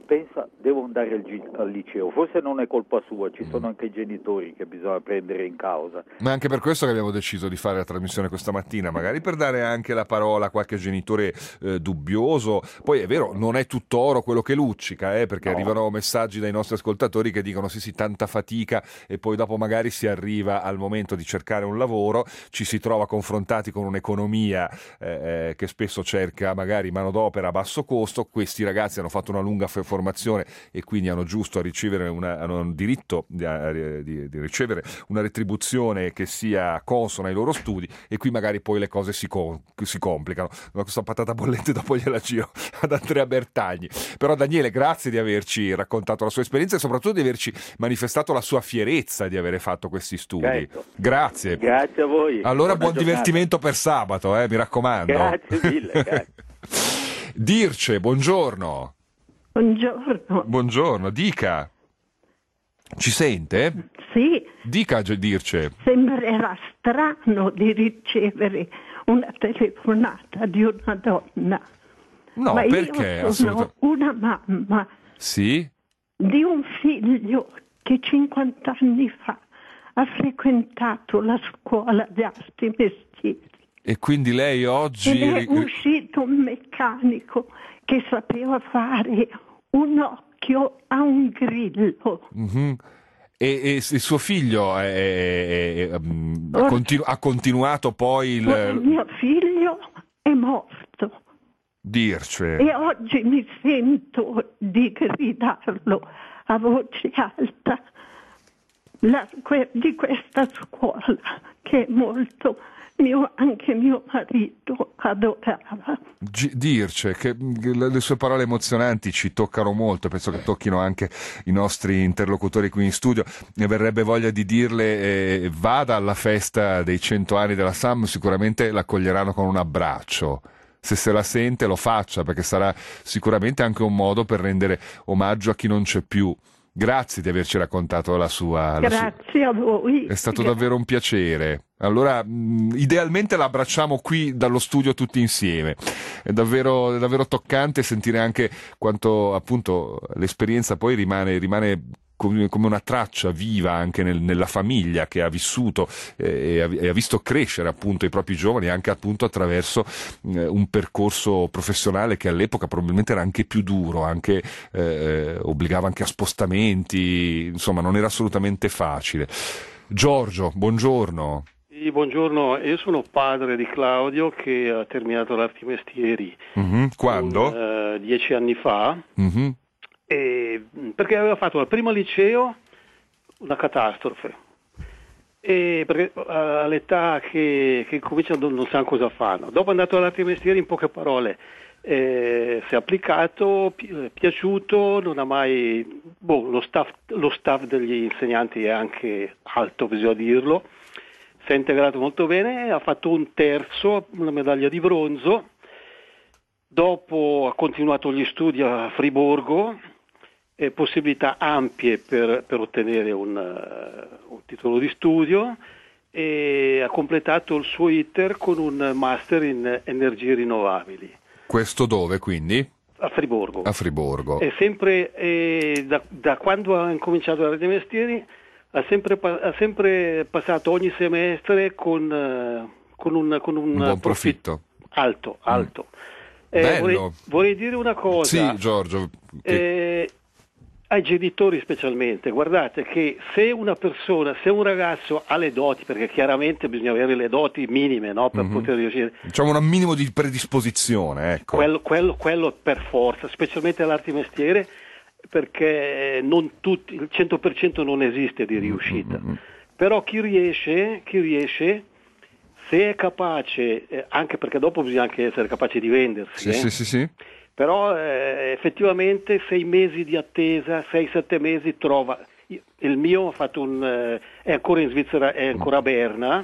pensa, devo andare al, gi- al liceo. Forse non è colpa sua, ci sono anche i genitori che bisogna prendere in causa. Ma è anche per questo che abbiamo deciso di fare la trasmissione questa mattina, magari per dare anche la parola a qualche genitore eh, dubbioso. Poi è vero, non è tutto oro quello che luccica, eh, perché No. arrivano messaggi dai nostri ascoltatori che dicono sì sì, tanta fatica, e poi dopo magari si arriva al momento di cercare un lavoro, ci si trova confrontati con un'economia eh, che spesso cerca magari manodopera a basso costo. Questi ragazzi hanno fatto una lunga f- formazione e quindi hanno giusto a ricevere una, hanno un diritto di, di, di ricevere una retribuzione che sia consona ai loro studi, e qui magari poi le cose si, com- si complicano. Ma questa patata bollente dopo gliela giro ad Andrea Bertagni. Però Daniele, grazie di averci raccontato la sua esperienza e soprattutto di averci manifestato la sua fierezza di avere fatto questi studi. Certo. Grazie. Grazie a voi. Allora Buona buon giornata. divertimento per sabato, eh, mi raccomando. Grazie mille. Grazie. Dirce, buongiorno. Buongiorno. Buongiorno, dica. Ci sente? Sì, Dica, Dirce. sembrerà strano di ricevere una telefonata di una donna. No, ma perché? io sono Assolutamente. una mamma Sì? di un figlio che cinquanta anni fa ha frequentato la scuola di arti e mestieri. E quindi lei oggi... Ed è uscito un meccanico che sapeva fare un occhio a un grillo. Mhm. E, e il suo figlio è- è- è- um, ha, continu- ha continuato poi il... Il mio figlio è morto Dirce. e oggi mi sento di gridarlo a voce alta la- que- di questa scuola che molto mio, anche mio marito adorava. G- Dirce, che le, le sue parole emozionanti ci toccano molto, penso che tocchino anche i nostri interlocutori qui in studio. Ne verrebbe voglia di dirle eh, vada alla festa dei cento anni della S A M, sicuramente l'accoglieranno con un abbraccio. Se se la sente lo faccia, perché sarà sicuramente anche un modo per rendere omaggio a chi non c'è più. Grazie di averci raccontato la sua... la sua- Grazie a voi. È stato Gra- davvero un piacere. Allora, mh, idealmente la abbracciamo qui dallo studio tutti insieme. È davvero, è davvero toccante sentire anche quanto appunto l'esperienza poi rimane, rimane come, come una traccia viva anche nel- nella famiglia che ha vissuto eh, e, ha, e ha visto crescere appunto i propri giovani anche appunto attraverso eh, un percorso professionale che all'epoca probabilmente era anche più duro, anche eh, obbligava anche a spostamenti, insomma non era assolutamente facile. Giorgio, buongiorno. Sì, buongiorno, io sono padre di Claudio che ha terminato l'Arti Mestieri Mhm. Quando? un, eh, dieci anni fa, Mhm. e, perché aveva fatto al primo liceo una catastrofe, e perché eh, all'età che, che comincia non, non sa cosa fanno. Dopo è andato all'Arti Mestieri, in poche parole eh, si è applicato, pi- è piaciuto, non ha mai... Boh, lo staff, lo staff degli insegnanti è anche alto, bisogna dirlo. Si è integrato molto bene, ha fatto un terzo, una medaglia di bronzo, dopo ha continuato gli studi a Friburgo, eh, possibilità ampie per, per ottenere un, uh, un titolo di studio, e ha completato il suo iter con un master in energie rinnovabili Questo dove quindi? a Friburgo. A Friburgo. È sempre, eh, da, da quando ha incominciato l'Arti dei Mestieri, ha sempre, pa- ha sempre passato ogni semestre con, eh, con un, con un, Un buon profit- profitto. alto, alto. Eh, Bello. vorrei, vorrei dire una cosa Sì, Giorgio. che- eh, ai genitori specialmente, guardate che se una persona, se un ragazzo ha le doti, perché chiaramente bisogna avere le doti minime, no, per Mhm. poter riuscire, Diciamo un minimo di predisposizione, ecco. quello, quello, quello per forza, specialmente all'arte mestiere, perché non tutti, il cento per cento non esiste di riuscita. Mm-hmm. Però chi riesce, chi riesce, se è capace, eh, anche perché dopo bisogna anche essere capaci di vendersi, Sì, eh. sì, sì, sì. Però eh, effettivamente sei mesi di attesa, sei sette mesi trova. Io- Il mio ha fatto un, eh, è ancora in Svizzera, è ancora a Berna.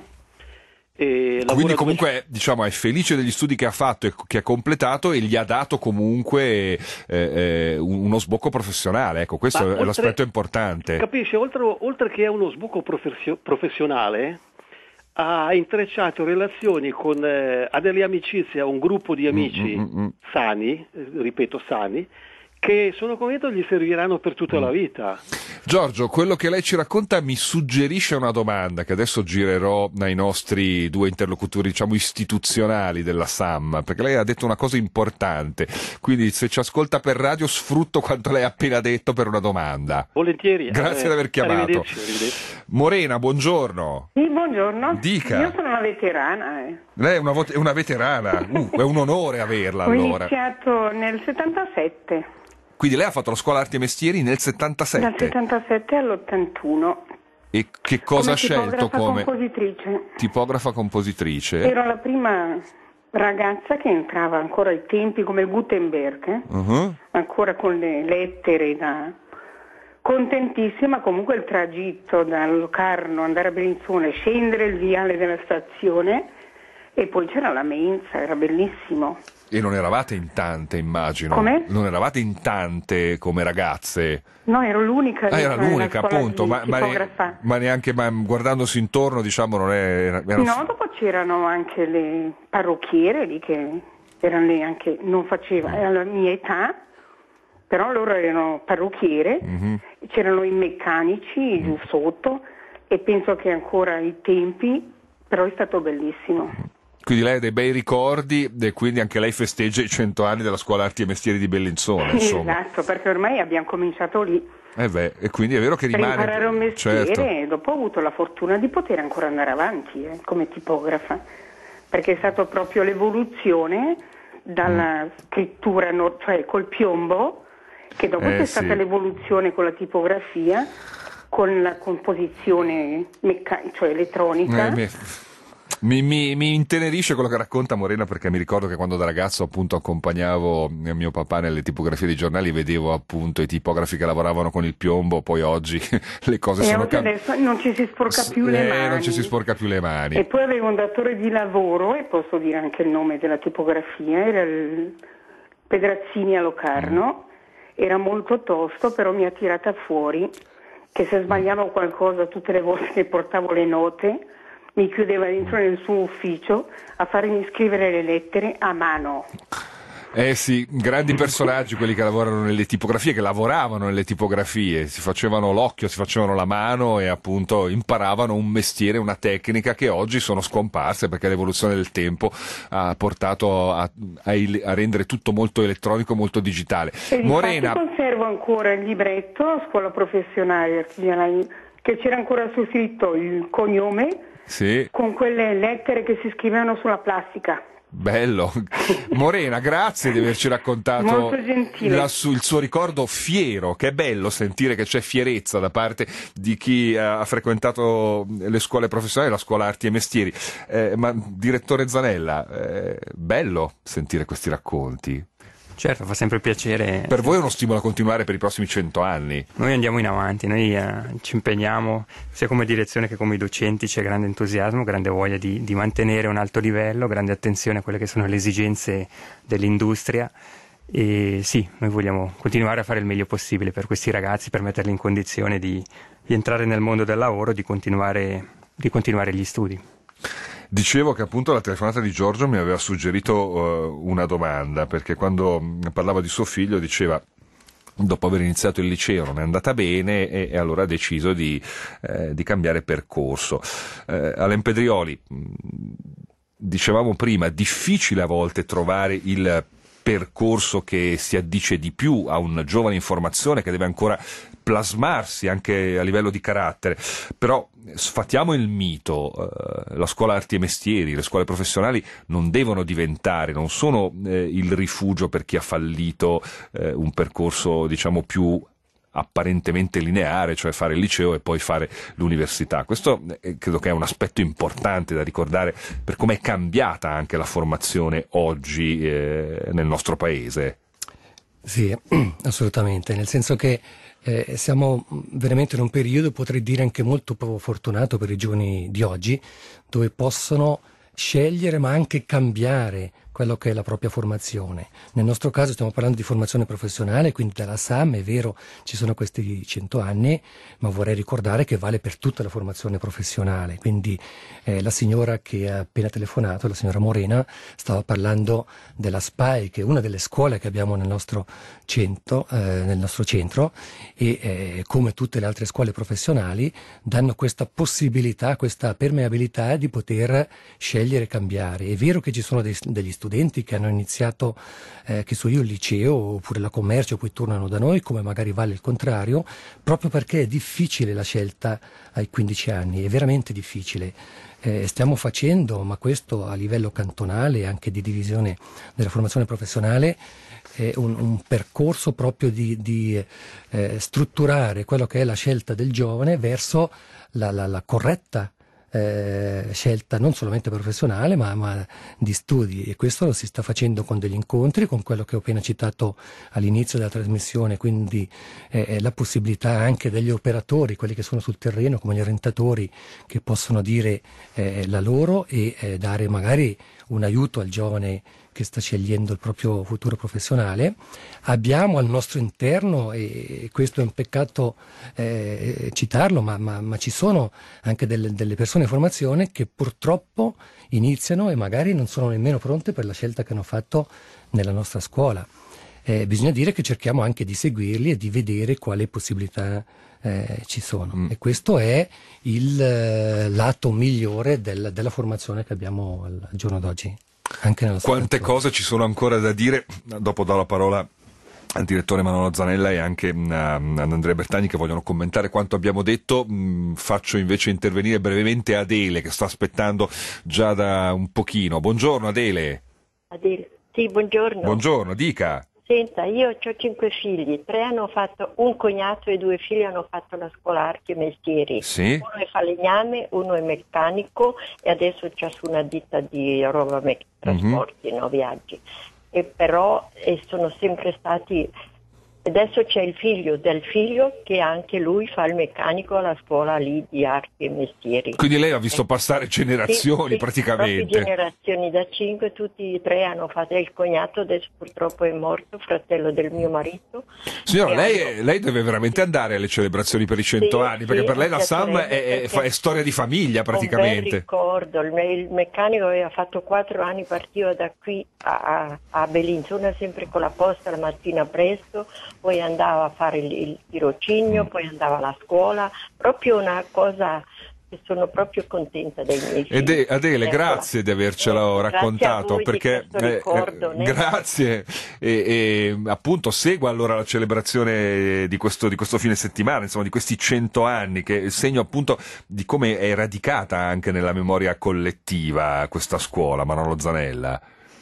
E lavora Quindi dove- comunque diciamo è felice degli studi che ha fatto e che ha completato e gli ha dato comunque eh, eh, uno sbocco professionale, ecco, questo Ma è oltre- l'aspetto importante. Capisci, oltre, oltre che a uno sbocco professio- professionale, ha intrecciato relazioni con, eh, ha delle amicizie, ha un gruppo di amici Mm, mm, mm. sani, eh, ripeto sani, che sono convinto gli serviranno per tutta la vita. Giorgio, quello che lei ci racconta mi suggerisce una domanda che adesso girerò ai nostri due interlocutori, diciamo, istituzionali della S A M, perché lei ha detto una cosa importante, quindi se ci ascolta per radio sfrutto quanto lei ha appena detto per una domanda. Volentieri. Grazie eh, di aver chiamato. Arrivederci, arrivederci. Morena, buongiorno. Sì, buongiorno. Dica. Io sono una veterana. Eh. Lei è una, vo- è una veterana, uh, è un onore averla Ho allora. iniziato nel settantasette. Quindi lei ha fatto la scuola arti e mestieri nel settantasette? Dal settantasette all'ottantuno. E che cosa ha scelto come compositrice? tipografa compositrice? Ero la prima ragazza che entrava ancora ai tempi come il Gutenberg, eh? Uh-huh. Ancora con le lettere da... Contentissima, comunque il tragitto dal Locarno, andare a Bellinzona, scendere il viale della stazione e poi c'era la mensa, era bellissimo. E non eravate in tante, immagino. Come? Non eravate in tante come ragazze. No, ero l'unica. Ah, era l'unica, appunto, ma, ma, ne, tipografa. ma neanche ma guardandosi intorno, diciamo, non è... Era... No, dopo c'erano anche le parrucchiere lì che erano lì anche, non faceva, era la mia età, però loro erano parrucchiere, Mm-hmm. c'erano i meccanici giù sotto e penso che ancora ai tempi, però è stato bellissimo. Quindi lei ha dei bei ricordi e quindi anche lei festeggia i cento anni della Scuola Arti e Mestieri di Bellinzona, insomma. Esatto, perché ormai abbiamo cominciato lì. Eh beh, e quindi è vero che Per rimane... imparare un mestiere, certo. e dopo ho avuto la fortuna di poter ancora andare avanti eh, come tipografa, perché è stato proprio l'evoluzione dalla mm. scrittura, no, cioè col piombo, che dopo eh, c'è sì. stata l'evoluzione con la tipografia, con la composizione mecca- cioè elettronica. Eh, mi... Mi, mi, mi intenerisce quello che racconta Morena, perché mi ricordo che quando da ragazzo appunto accompagnavo mio papà nelle tipografie dei giornali, vedevo appunto i tipografi che lavoravano con il piombo. Poi oggi le cose e sono oggi adesso non ci si sporca più eh, le mani. non ci si sporca più le mani. E poi avevo un datore di lavoro, e posso dire anche il nome della tipografia, era il Pedrazzini a Locarno, era molto tosto, però mi ha tirata fuori, che se sbagliavo qualcosa tutte le volte che portavo le note mi chiudeva dentro nel suo ufficio a farmi scrivere le lettere a mano. Eh sì, grandi personaggi quelli che lavorano nelle tipografie, che lavoravano nelle tipografie, si facevano l'occhio, si facevano la mano e appunto imparavano un mestiere, una tecnica che oggi sono scomparse perché l'evoluzione del tempo ha portato a, a, a rendere tutto molto elettronico, molto digitale. E Morena... conservo ancora il libretto, scuola professionale artigianale, che c'era ancora su scritto il cognome, sì. Con quelle lettere che si scrivevano sulla plastica. Bello. Morena, grazie di averci raccontato la, il suo ricordo fiero, che è bello sentire che c'è fierezza da parte di chi ha frequentato le scuole professionali, la scuola arti e mestieri. Eh, ma direttore Zanella, è bello sentire questi racconti. Certo, fa sempre piacere. Per voi è uno stimolo a continuare per i prossimi cento anni? Noi andiamo in avanti, noi eh, ci impegniamo, sia come direzione che come docenti, c'è grande entusiasmo, grande voglia di, di mantenere un alto livello, grande attenzione a quelle che sono le esigenze dell'industria e sì, noi vogliamo continuare a fare il meglio possibile per questi ragazzi, per metterli in condizione di, di entrare nel mondo del lavoro, di continuare, di continuare gli studi. Dicevo che appunto la telefonata di Giorgio mi aveva suggerito uh, una domanda, perché quando parlava di suo figlio diceva, dopo aver iniziato il liceo non è andata bene e, e allora ha deciso di, eh, di cambiare percorso. Eh, Alain Pedrioli, dicevamo prima, difficile a volte trovare il percorso che si addice di più a un giovane in formazione che deve ancora plasmarsi anche a livello di carattere, però sfatiamo il mito, eh, la scuola arti e mestieri, le scuole professionali non devono diventare, non sono eh, il rifugio per chi ha fallito eh, un percorso diciamo più apparentemente lineare, cioè fare il liceo e poi fare l'università. Questo eh, credo che è un aspetto importante da ricordare per come è cambiata anche la formazione oggi eh, nel nostro paese. Sì, assolutamente, nel senso che eh, siamo veramente in un periodo, potrei dire anche molto fortunato per i giovani di oggi, dove possono scegliere ma anche cambiare quello che è la propria formazione. Nel nostro caso stiamo parlando di formazione professionale, quindi dalla S A M, è vero, ci sono questi cento anni, ma vorrei ricordare che vale per tutta la formazione professionale. Quindi eh, la signora che ha appena telefonato, la signora Morena, stava parlando della S P A I, che è una delle scuole che abbiamo nel nostro centro, eh, nel nostro centro e eh, come tutte le altre scuole professionali danno questa possibilità, questa permeabilità di poter scegliere e cambiare. È vero che ci sono dei, degli studenti che hanno iniziato, eh, che so io, il liceo oppure la commercio, poi tornano da noi, come magari vale il contrario, proprio perché è difficile la scelta ai quindici anni, è veramente difficile. Eh, stiamo facendo, ma questo a livello cantonale e anche di divisione della formazione professionale, eh, un, un percorso proprio di, di eh, strutturare quello che è la scelta del giovane verso la, la, la corretta Eh, scelta non solamente professionale ma, ma di studi, e questo lo si sta facendo con degli incontri, con quello che ho appena citato all'inizio della trasmissione, quindi eh, la possibilità anche degli operatori, quelli che sono sul terreno come gli orientatori, che possono dire eh, la loro e eh, dare magari un aiuto al giovane che sta scegliendo il proprio futuro professionale. Abbiamo al nostro interno, e questo è un peccato eh, citarlo, ma, ma, ma ci sono anche delle, delle persone in formazione che purtroppo iniziano e magari non sono nemmeno pronte per la scelta che hanno fatto nella nostra scuola. Eh, bisogna dire che cerchiamo anche di seguirli e di vedere quali possibilità eh, ci sono. Mm. E questo è il eh, lato migliore del, della formazione che abbiamo al, al giorno d'oggi. Anche Quante cose ci sono ancora da dire. Dopo do la parola al direttore Manolo Zanella e anche uh, ad Andrea Bertagni, che vogliono commentare quanto abbiamo detto. Mm, faccio invece intervenire brevemente Adele, che sta aspettando già da un pochino. Buongiorno Adele. Adele, sì, buongiorno. Buongiorno, dica. Senta, io ho cinque figli, tre hanno fatto, un cognato e due figli hanno fatto la scuola arti e mestieri. Sì. Uno è falegname, uno è meccanico e adesso c'è su una ditta di roba me- trasporti, mm-hmm. no, viaggi. E però e sono sempre stati. Adesso c'è il figlio del figlio che anche lui fa il meccanico alla scuola lì di arti e mestieri. Quindi lei ha visto passare generazioni, sì, sì, praticamente. Generazioni da cinque, tutti e tre hanno fatto. Il cognato adesso purtroppo è morto, fratello del mio marito. Signora, lei, hanno... lei deve veramente andare alle celebrazioni per i cento sì, anni, perché sì, per lei la S A M è, è, è storia di famiglia praticamente. Un bel ricordo, il, il meccanico aveva fatto quattro anni, partiva da qui a, a Bellinzona sempre con la posta la mattina presto, poi andava a fare il, il tirocinio, mm. poi andava alla scuola, proprio una cosa che sono proprio contenta dei miei figli. Ed è, Adele, grazie di avercelo eh, raccontato, perché eh, ricordo, eh, grazie e, e appunto segua allora la celebrazione di questo, di questo fine settimana, insomma di questi cento anni, che è il segno appunto di come è radicata anche nella memoria collettiva questa scuola. Manolo Zanella.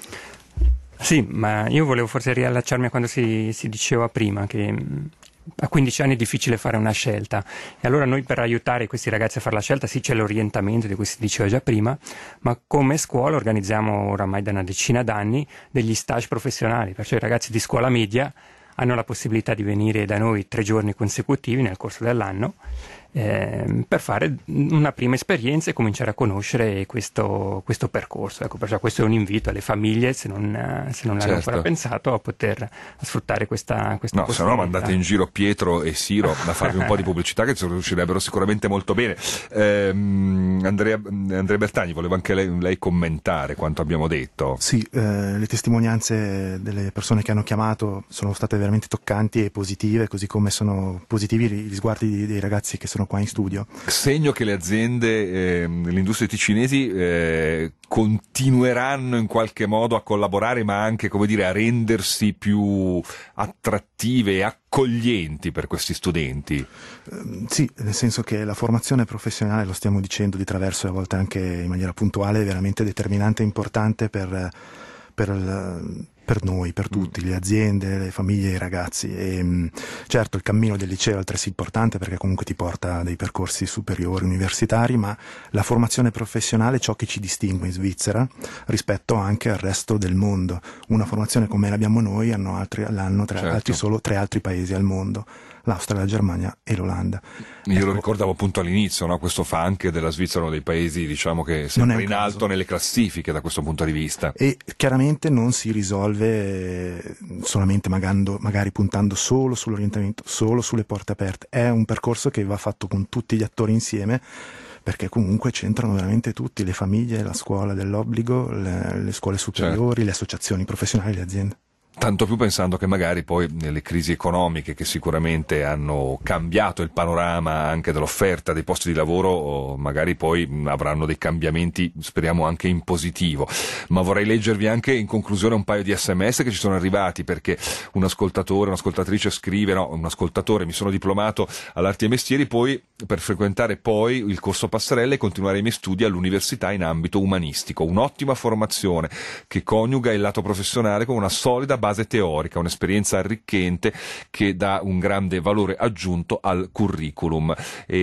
Sì, ma io volevo forse riallacciarmi a quando si, si diceva prima che a quindici anni è difficile fare una scelta, e allora noi per aiutare questi ragazzi a fare la scelta sì c'è l'orientamento di cui si diceva già prima, ma come scuola organizziamo oramai da una decina d'anni degli stage professionali, perciò i ragazzi di scuola media hanno la possibilità di venire da noi tre giorni consecutivi nel corso dell'anno eh, per fare una prima esperienza e cominciare a conoscere questo, questo percorso. Ecco, perciò questo è un invito alle famiglie, se non, se non l'hanno certo. ancora pensato, a poter sfruttare questa, questa no, possibilità. se no mandate in giro Pietro e Siro a farvi un po' di pubblicità, che ci riuscirebbero sicuramente molto bene. Ehm, Andrea, Andrea Bertagni, volevo anche lei, lei commentare quanto abbiamo detto. Sì, eh, le testimonianze delle persone che hanno chiamato sono state veramente toccanti e positive, così come sono positivi gli sguardi dei ragazzi che sono qua in studio. Segno che le aziende, eh, le industrie ticinesi eh, continueranno in qualche modo a collaborare, ma anche, come dire, a rendersi più attrattive e accoglienti per questi studenti. Eh, sì, nel senso che la formazione professionale, lo stiamo dicendo di traverso e a volte anche in maniera puntuale, è veramente determinante e importante per, per il, per noi, per tutti, le aziende, le famiglie, i ragazzi. E certo il cammino del liceo è altresì importante, perché comunque ti porta a dei percorsi superiori, universitari, ma la formazione professionale è ciò che ci distingue in Svizzera rispetto anche al resto del mondo. Una formazione come l'abbiamo noi hanno altri, l'hanno tre, certo. altri solo tre altri paesi al mondo. l'Austria, la Germania e l'Olanda. Io ecco, lo ricordavo appunto all'inizio, no? Questo fa anche della Svizzera uno dei paesi, diciamo, che sempre in caso. alto nelle classifiche da questo punto di vista. E chiaramente non si risolve solamente magando, magari puntando solo sull'orientamento, solo sulle porte aperte. È un percorso che va fatto con tutti gli attori insieme, perché comunque c'entrano veramente tutti, le famiglie, la scuola dell'obbligo, le, le scuole superiori, certo, le associazioni professionali, le aziende. Tanto più pensando che magari poi nelle crisi economiche che sicuramente hanno cambiato il panorama anche dell'offerta dei posti di lavoro, magari poi avranno dei cambiamenti, speriamo anche in positivo. Ma vorrei leggervi anche in conclusione un paio di sms che ci sono arrivati, perché un ascoltatore, un'ascoltatrice scrive, no, un ascoltatore: mi sono diplomato all'Arti e Mestieri poi per frequentare poi il corso passerelle e continuare i miei studi all'università in ambito umanistico. Un'ottima formazione che coniuga il lato professionale con una solida base teorica, un'esperienza arricchente che dà un grande valore aggiunto al curriculum.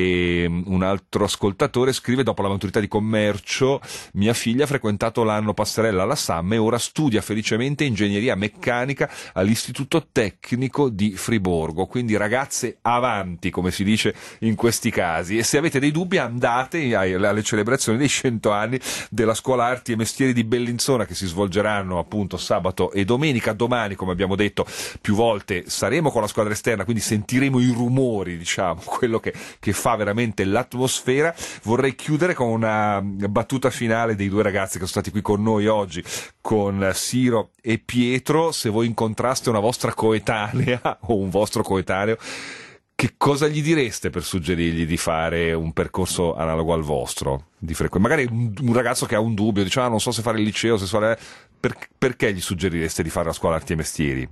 E un altro ascoltatore scrive: dopo la maturità di commercio mia figlia ha frequentato l'anno passerella alla SAM e ora studia felicemente ingegneria meccanica all'Istituto Tecnico di Friburgo. Quindi ragazze, avanti, come si dice in questi casi. E se avete dei dubbi andate alle celebrazioni dei cento anni della Scuola Arti e Mestieri di Bellinzona, che si svolgeranno appunto sabato e domenica. Domani, come abbiamo detto più volte, saremo con la squadra esterna, quindi sentiremo i rumori, diciamo, quello che, che fa veramente l'atmosfera. Vorrei chiudere con una battuta finale dei due ragazzi che sono stati qui con noi oggi, con Siro e Pietro. Se voi incontraste una vostra coetanea o un vostro coetaneo, che cosa gli direste per suggerirgli di fare un percorso analogo al vostro? Di frequ- magari un, un ragazzo che ha un dubbio, dice: ah, non so se fare il liceo, se fare... Per, perché gli suggerireste di fare la scuola arti e mestieri?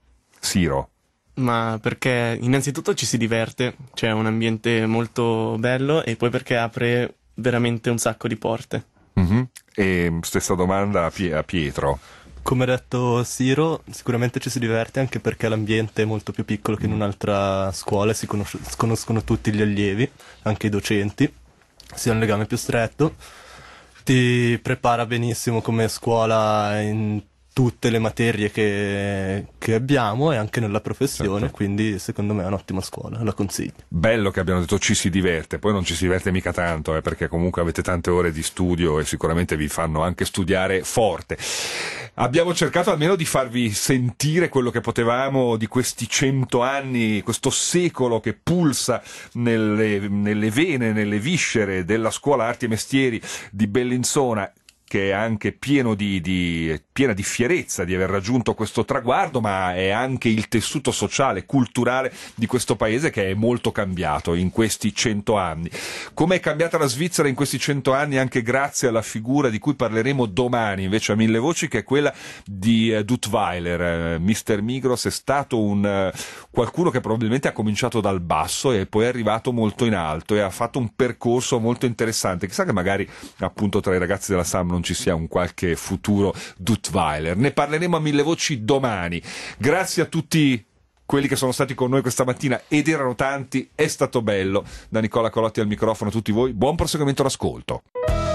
Siro? Ma perché innanzitutto ci si diverte, c'è un ambiente molto bello, e poi perché apre veramente un sacco di porte. Mm-hmm. E stessa domanda a, Pie- a Pietro. Come ha detto Siro, sicuramente ci si diverte anche perché l'ambiente è molto più piccolo che in un'altra scuola, si conosce, si conoscono tutti gli allievi, anche i docenti, si ha un legame più stretto, ti prepara benissimo come scuola in tutte le materie che, che abbiamo e anche nella professione, certo. Quindi secondo me è un'ottima scuola, la consiglio. Bello che abbiano detto ci si diverte, poi non ci si diverte mica tanto, eh, perché comunque avete tante ore di studio e sicuramente vi fanno anche studiare forte. Abbiamo cercato almeno di farvi sentire quello che potevamo di questi cento anni, questo secolo che pulsa nelle, nelle vene, nelle viscere della Scuola Arti e Mestieri di Bellinzona, che è anche pieno di, di, piena di fierezza di aver raggiunto questo traguardo, ma è anche il tessuto sociale, culturale di questo paese che è molto cambiato in questi cento anni. Come è cambiata la Svizzera in questi cento anni anche grazie alla figura di cui parleremo domani, invece a mille voci, che è quella di uh, Duttweiler. Uh, mister Migros è stato un uh, qualcuno che probabilmente ha cominciato dal basso e poi è arrivato molto in alto e ha fatto un percorso molto interessante. Chissà che magari appunto tra i ragazzi della SAM non ci sia un qualche futuro Duttweiler. Ne parleremo a mille voci domani. Grazie a tutti quelli che sono stati con noi questa mattina, ed erano tanti, è stato bello. Da Nicola Colotti al microfono a tutti voi, buon proseguimento d'ascolto.